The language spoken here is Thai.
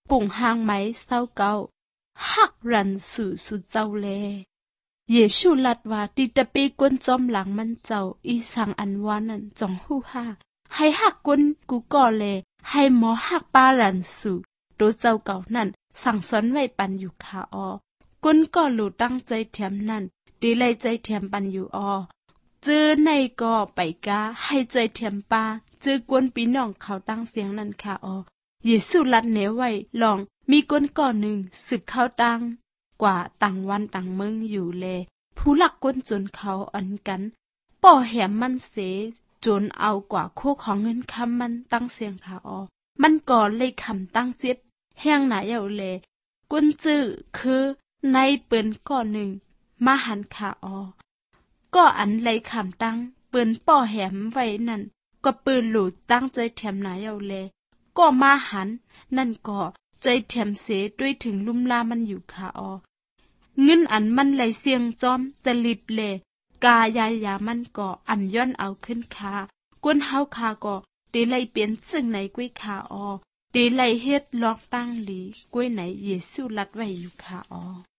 ปุ่งหางไม้เศร้าเก่าหักรันสู่สุดเจ้าเลเยซูลัดว่าติตะปีกวนจอมหลังมันเจ้าอีสังอันวานั่นจองหู้ห้าให้หักกวนกูก่อเลให้หมอหักปารันสู่โตเจ้าเก่านั่นสั่งสอนไว้ปันอยู่ขาออกวนก็หลู่ตั้งใจเทียมนั่นดีไลใจเทียมปันอยู่จื้อในก็ไปกาให้ใจเทียมปาจื้อกวนปีน้องเขาตั้งเสียงนั่นขาเยซูลัดเนไว้ลองมีกวนก่อนหนึ่งสืบเข้าตั้งกว่าต่างวันต่างเมืองอยู่แลผู้หลักก้นจนเขาอันกันป่อแหมมันเสจนเอากว่าคู่ของเงินคำมันตั้งเสียงขามันก่อเลยคำตั้งเจ็บแห้งหนาเยาเลกุนจื้อคือในเปิ้นก่อหนึ่งมาหันขาก็อันเลยคำตั้งเปิ้นป่อแหมไว้นั่นก็ปืนหลูตั้งใจแถมหนาเยาเลก็มาหันนั่นก็ใจแถมเสด้วยถึงลุ่มลามันอยู่ขาเงินอันมันไหลเสียงจอมจะลิบเลกายายามันก็อ่ำย้อนเอาขึ้นคากวนเฮาคาก็เดไลเปลี่ยนซึ่งไหนกุ้ยขาเดไลเฮ็ดลอกตั้งหลีกุ้ยไหนเยซูลัดไว้อยู่ขา